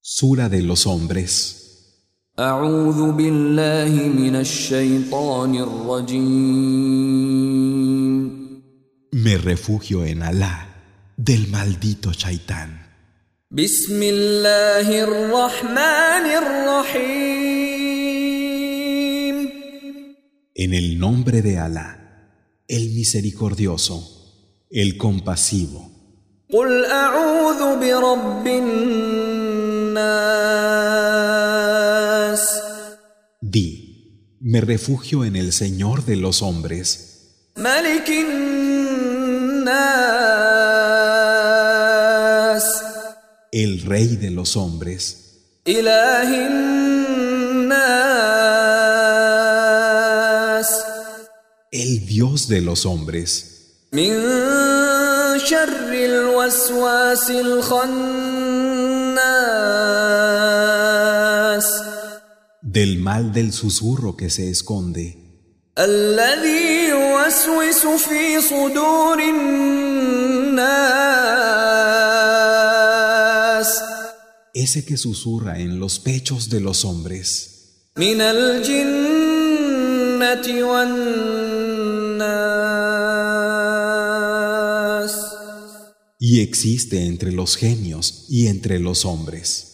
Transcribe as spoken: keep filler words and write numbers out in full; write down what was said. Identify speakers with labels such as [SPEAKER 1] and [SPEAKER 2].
[SPEAKER 1] Sura de los hombres.
[SPEAKER 2] أعوذ بالله من الشيطان الرجيم.
[SPEAKER 1] Me refugio en Alá del maldito Shaitán.
[SPEAKER 2] بسم الله الرحمن الرحيم.
[SPEAKER 1] En el nombre de Alá, el misericordioso, el compasivo.
[SPEAKER 2] قل أعوذ برب الناس.
[SPEAKER 1] Di, me refugio en el Señor de los hombres,
[SPEAKER 2] ملك الناس.
[SPEAKER 1] el Rey de los hombres,
[SPEAKER 2] إله الناس.
[SPEAKER 1] el Dios de los hombres,
[SPEAKER 2] من شر الوسواس الخناس.
[SPEAKER 1] del mal del susurro que se esconde,
[SPEAKER 2] الذي يوسوس في صدور الناس.
[SPEAKER 1] ese que susurra en los pechos de los hombres,
[SPEAKER 2] من الجنة والناس.
[SPEAKER 1] y existe entre los genios y entre los hombres.